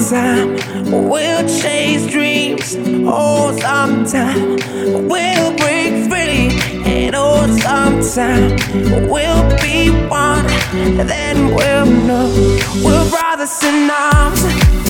sometime we'll chase dreams. Oh, sometime we'll break free. And oh, sometime we'll be one. Then we'll know we're brothers in arms.